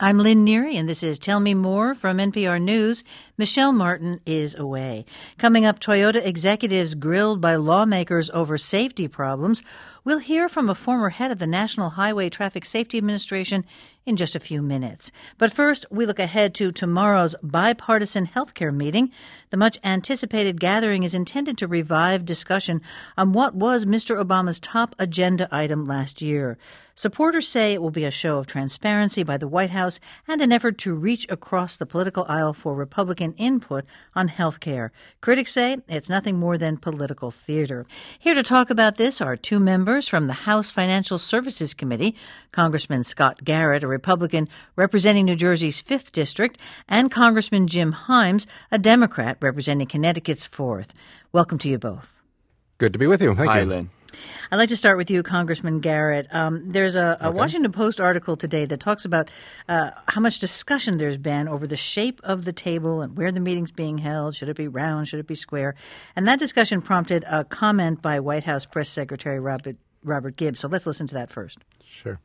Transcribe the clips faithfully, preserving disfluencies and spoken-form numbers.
I'm Lynn Neary, and this is Tell Me More from N P R News. Michelle Martin is away. Coming up, Toyota executives grilled by lawmakers over safety problems. We'll hear from a former head of the National Highway Traffic Safety Administration in just a few minutes. But first, we look ahead to tomorrow's bipartisan healthcare meeting. The much-anticipated gathering is intended to revive discussion on what was Mister Obama's top agenda item last year. Supporters say it will be a show of transparency by the White House and an effort to reach across the political aisle for Republican input on health care. Critics say it's nothing more than political theater. Here to talk about this are two members from the House Financial Services Committee, Congressman Scott Garrett, a Republican representing New Jersey's fifth District, and Congressman Jim Himes, a Democrat representing Connecticut's fourth. Welcome to you both. Good to be with you. Thank Hi, you. Lynn. I'd like to start with you, Congressman Garrett. Um, there's a, a Okay. Washington Post article today that talks about uh, how much discussion there's been over the shape of the table and where the meeting's being held. Should it be round? Should it be square? And that discussion prompted a comment by White House Press Secretary Robert, Robert Gibbs. So let's listen to that first. Sure.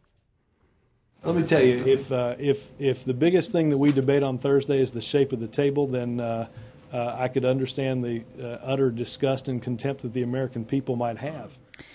Let me tell you, if uh, if if the biggest thing that we debate on Thursday is the shape of the table, then uh, uh, I could understand the uh, utter disgust and contempt that the American people might have.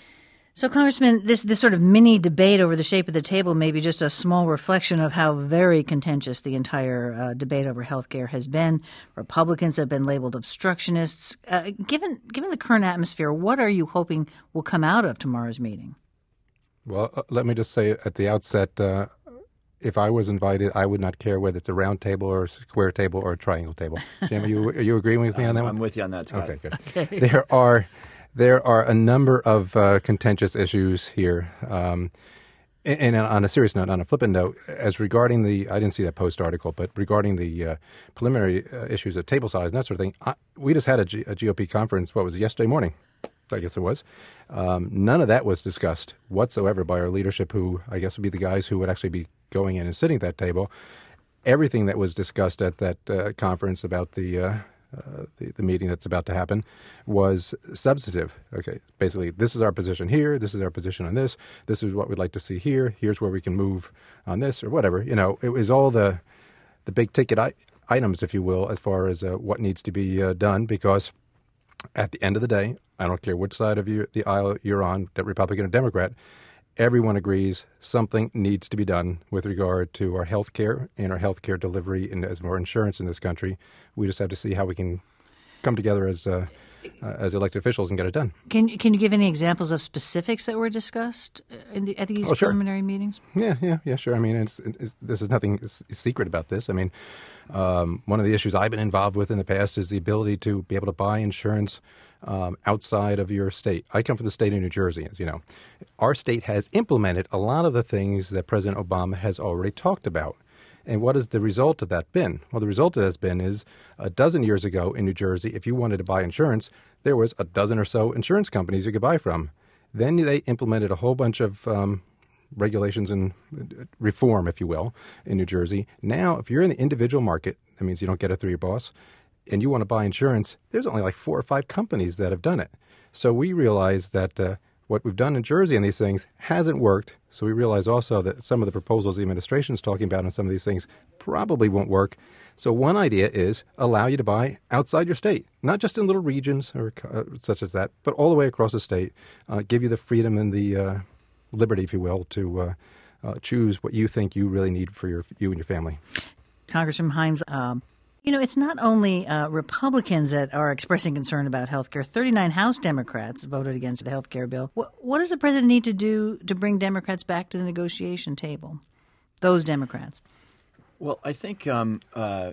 So, Congressman, this, this sort of mini debate over the shape of the table may be just a small reflection of how very contentious the entire uh, debate over health care has been. Republicans have been labeled obstructionists. Uh, given given the current atmosphere, what are you hoping will come out of tomorrow's meeting? Well, uh, let me just say at the outset, uh, if I was invited, I would not care whether it's a round table or a square table or a triangle table. Jim, are you, are you agreeing with me on that I'm one? with you on that, Scott. Okay, good. Okay. There are... There are a number of uh, contentious issues here. Um, and, and on a serious note, on a flippant note, as regarding the, I didn't see that Post article, but regarding the uh, preliminary uh, issues of table size and that sort of thing, I, we just had a, G, a G O P conference, what was it, yesterday morning? I guess it was. Um, none of that was discussed whatsoever by our leadership, who I guess would be the guys who would actually be going in and sitting at that table. Everything that was discussed at that uh, conference about the uh, Uh, the, the meeting that's about to happen was substantive. Okay, basically, this is our position here. This is our position on this. This is what we'd like to see here. Here's where we can move on this or whatever. You know, it was all the the big ticket I- items, if you will, as far as uh, what needs to be uh, done. Because at the end of the day, I don't care which side of you, the aisle you're on, Republican or Democrat, everyone agrees something needs to be done with regard to our health care and our health care delivery and as more insurance in this country. We just have to see how we can come together as uh, uh, as elected officials and get it done. Can can you give any examples of specifics that were discussed in the, at these Oh, sure. preliminary meetings? Yeah, yeah, yeah, sure. I mean, it's, it's, this is nothing secret about this. I mean, um, one of the issues I've been involved with in the past is the ability to be able to buy insurance Um, outside of your state. I come from the state of New Jersey, as you know. Our state has implemented a lot of the things that President Obama has already talked about. And what has the result of that been? Well, the result of that has been is a dozen years ago in New Jersey, if you wanted to buy insurance, there was a dozen or so insurance companies you could buy from. Then they implemented a whole bunch of um, regulations and reform, if you will, in New Jersey. Now, if you're in the individual market, that means you don't get it through your boss, and you want to buy insurance, there's only like four or five companies that have done it. So we realize that uh, what we've done in Jersey on these things hasn't worked. So we realize also that some of the proposals the administration is talking about on some of these things probably won't work. So one idea is allow you to buy outside your state, not just in little regions or uh, such as that, but all the way across the state, uh, give you the freedom and the uh, liberty, if you will, to uh, uh, choose what you think you really need for your you and your family. Congressman Himes, um You know, it's not only uh, Republicans that are expressing concern about health care. thirty-nine House Democrats voted against the health care bill. What, what does the president need to do to bring Democrats back to the negotiation table? Those Democrats. Well, I think um, uh,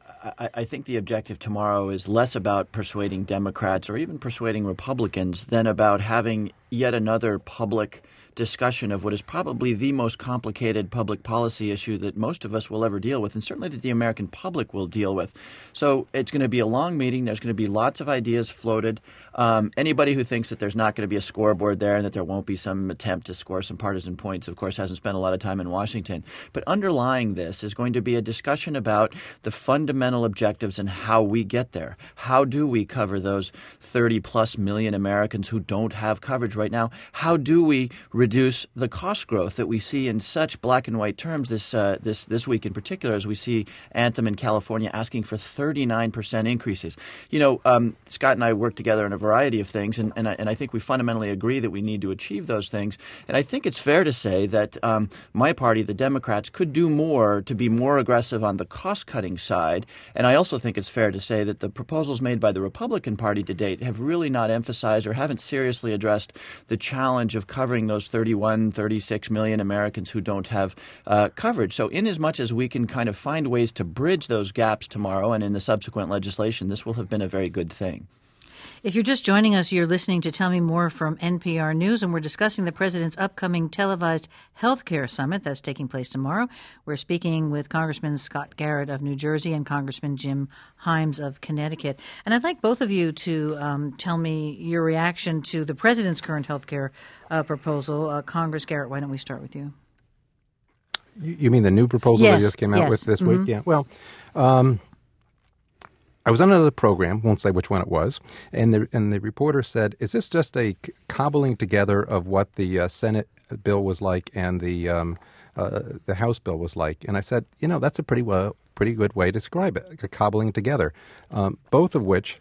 I, I think the objective tomorrow is less about persuading Democrats or even persuading Republicans than about having yet another public discussion of what is probably the most complicated public policy issue that most of us will ever deal with, and certainly that the American public will deal with. So it's going to be a long meeting. There's going to be lots of ideas floated. Um, anybody who thinks that there's not going to be a scoreboard there and that there won't be some attempt to score some partisan points, of course, hasn't spent a lot of time in Washington. But underlying this is going to be a discussion about the fundamental objectives and how we get there. How do we cover those thirty plus million Americans who don't have coverage right now? How do we reduce the cost growth that we see in such black and white terms this uh, this this week in particular, as we see Anthem in California asking for thirty-nine percent increases. You know, um, Scott and I work together on a variety of things, and, and, I, and I think we fundamentally agree that we need to achieve those things. And I think it's fair to say that um, my party, the Democrats, could do more to be more aggressive on the cost-cutting side. And I also think it's fair to say that the proposals made by the Republican Party to date have really not emphasized or haven't seriously addressed the challenge of covering those thirty-one, thirty-six million Americans who don't have uh, coverage. So in as much as we can kind of find ways to bridge those gaps tomorrow and in the subsequent legislation, this will have been a very good thing. If you're just joining us, you're listening to Tell Me More from N P R News, and we're discussing the president's upcoming televised health care summit that's taking place tomorrow. We're speaking with Congressman Scott Garrett of New Jersey and Congressman Jim Himes of Connecticut. And I'd like both of you to um, tell me your reaction to the president's current health care uh, proposal. Uh, Congress Garrett, why don't we start with you? You mean the new proposal yes, that just came out yes. with this mm-hmm. week? Yeah. Well, um, I was on another program, won't say which one it was, and the and the reporter said, "Is this just a cobbling together of what the uh, Senate bill was like and the um, uh, the House bill was like?" And I said, "You know, that's a pretty well, pretty good way to describe it, a cobbling together, um, both of which,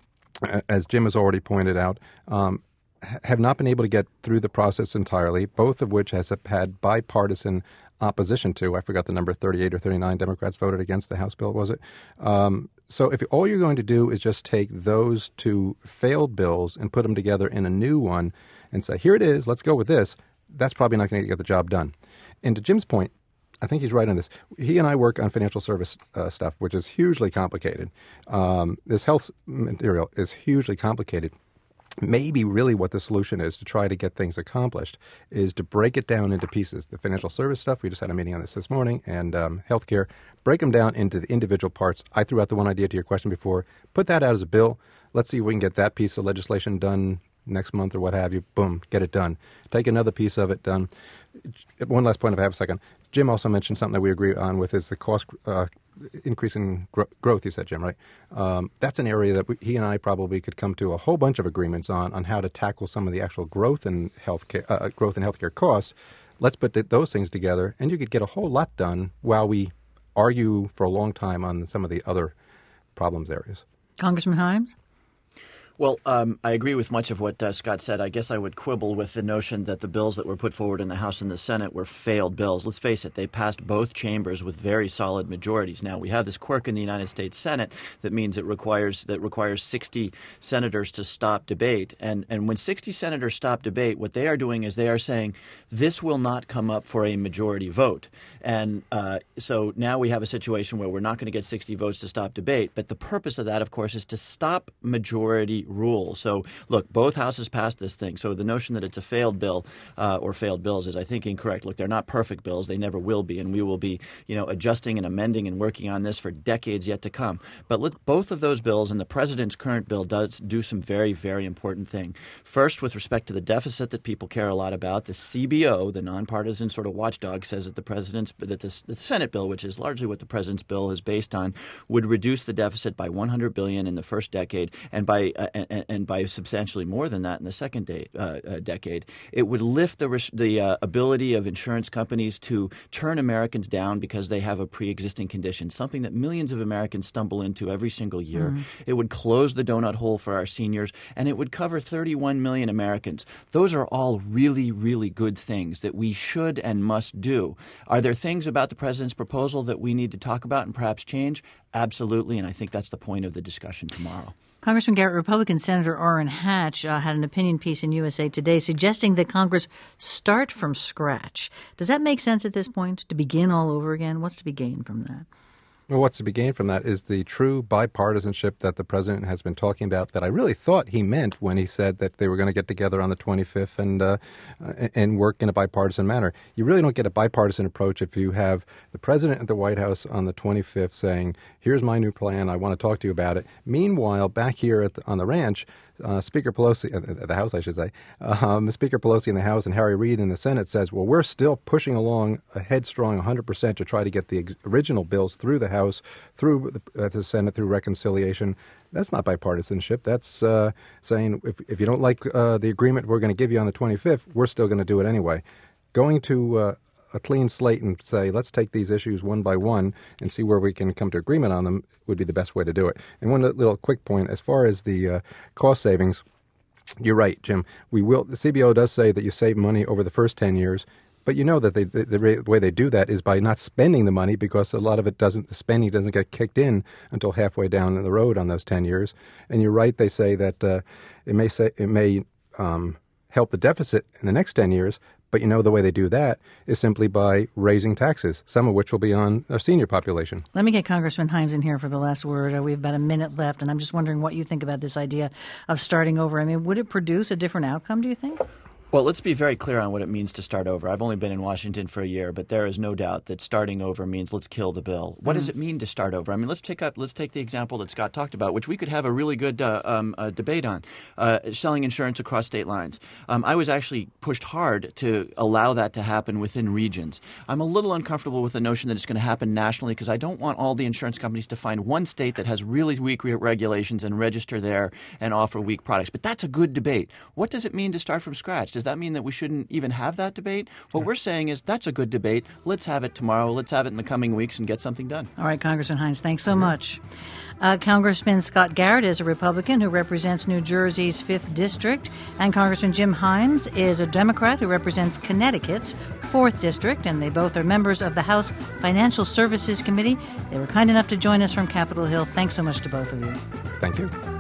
as Jim has already pointed out." Um, have not been able to get through the process entirely, both of which has had bipartisan opposition to. I forgot the number, thirty-eight or thirty-nine Democrats voted against the House bill, was it? Um, so if all you're going to do is just take those two failed bills and put them together in a new one and say, here it is, let's go with this, that's probably not going to get the job done. And to Jim's point, I think he's right on this. He and I work on financial service uh, stuff, which is hugely complicated. Um, this health material is hugely complicated. Maybe really what the solution is to try to get things accomplished is to break it down into pieces. The financial service stuff, we just had a meeting on this this morning, and um, healthcare, break them down into the individual parts. I threw out the one idea to your question before. Put that out as a bill. Let's see if we can get that piece of legislation done next month or what have you. Boom, get it done. Take another piece of it done. One last point if I have a second. Jim also mentioned something that we agree on with is the cost uh, increase in gro- growth, you said, Jim, right? Um, that's an area that we, he and I probably could come to a whole bunch of agreements on, on how to tackle some of the actual growth in healthcare, uh, growth in healthcare costs. Let's put th- those things together, and you could get a whole lot done while we argue for a long time on some of the other problems areas. Congressman Himes? Well, um, I agree with much of what uh, Scott said. I guess I would quibble with the notion that the bills that were put forward in the House and the Senate were failed bills. Let's face it, they passed both chambers with very solid majorities. Now, we have this quirk in the United States Senate that means it requires that requires sixty senators to stop debate. And, and when sixty senators stop debate, what they are doing is they are saying this will not come up for a majority vote. And uh, so now we have a situation where we're not going to get sixty votes to stop debate. But the purpose of that, of course, is to stop majority rule. So, look, both houses passed this thing. So the notion that it's a failed bill uh, or failed bills is, I think, incorrect. Look, they're not perfect bills. They never will be. And we will be, you know, adjusting and amending and working on this for decades yet to come. But look, both of those bills and the president's current bill does do some very, very important thing. First, with respect to the deficit that people care a lot about, the C B O, the nonpartisan sort of watchdog, says that the president's that the, the Senate bill, which is largely what the president's bill is based on, would reduce the deficit by one hundred billion dollars in the first decade and by uh, and, and by substantially more than that in the second day, uh, uh, decade. It would lift the the uh, ability of insurance companies to turn Americans down because they have a pre-existing condition, something that millions of Americans stumble into every single year. Mm-hmm. It would close the donut hole for our seniors, and it would cover thirty-one million Americans. Those are all really, really good things that we should and must do. Are there things about the president's proposal that we need to talk about and perhaps change? Absolutely, and I think that's the point of the discussion tomorrow. Congressman Garrett, Republican Senator Orrin Hatch uh, had an opinion piece in U S A Today suggesting that Congress start from scratch. Does that make sense at this point, to begin all over again? What's to be gained from that? Well, what's to be gained from that is the true bipartisanship that the president has been talking about that I really thought he meant when he said that they were going to get together on the twenty-fifth and uh, and work in a bipartisan manner. You really don't get a bipartisan approach if you have the president at the White House on the twenty-fifth saying, here's my new plan, I want to talk to you about it. Meanwhile, back here at the, on the ranch, Uh, Speaker Pelosi, uh, the House, I should say, um, Speaker Pelosi in the House and Harry Reid in the Senate says, well, we're still pushing along a headstrong one hundred percent to try to get the ex- original bills through the House, through the, uh, the Senate, through reconciliation. That's not bipartisanship. That's uh, saying if, if you don't like uh, the agreement we're going to give you on the twenty-fifth, we're still going to do it anyway. Going to uh, a clean slate and say, let's take these issues one by one and see where we can come to agreement on them would be the best way to do it. And one little quick point, as far as the uh, cost savings, you're right, Jim. We will. The C B O does say that you save money over the first ten years, but you know that they, the, the way they do that is by not spending the money, because a lot of it doesn't. The spending doesn't get kicked in until halfway down the road on those ten years. And you're right. They say that uh, it may say it may um, help the deficit in the next ten years. But you know the way they do that is simply by raising taxes, some of which will be on our senior population. Let me get Congressman Himes in here for the last word. Uh, we have about a minute left, and I'm just wondering what you think about this idea of starting over. I mean, would it produce a different outcome, do you think? Well, let's be very clear on what it means to start over. I've only been in Washington for a year, but there is no doubt that starting over means let's kill the bill. What mm. does it mean to start over? I mean, let's take up let's take the example that Scott talked about, which we could have a really good uh, um, uh, debate on, uh, selling insurance across state lines. Um, I was actually pushed hard to allow that to happen within regions. I'm a little uncomfortable with the notion that it's going to happen nationally, because I don't want all the insurance companies to find one state that has really weak re- regulations and register there and offer weak products. But that's a good debate. What does it mean to start from scratch? Does that mean that we shouldn't even have that debate? What we're saying is that's a good debate. Let's have it tomorrow. Let's have it in the coming weeks and get something done. All right, Congressman Himes, thanks so much. Uh, Congressman Scott Garrett is a Republican who represents New Jersey's fifth District, and Congressman Jim Himes is a Democrat who represents Connecticut's fourth District, and they both are members of the House Financial Services Committee. They were kind enough to join us from Capitol Hill. Thanks so much to both of you. Thank you.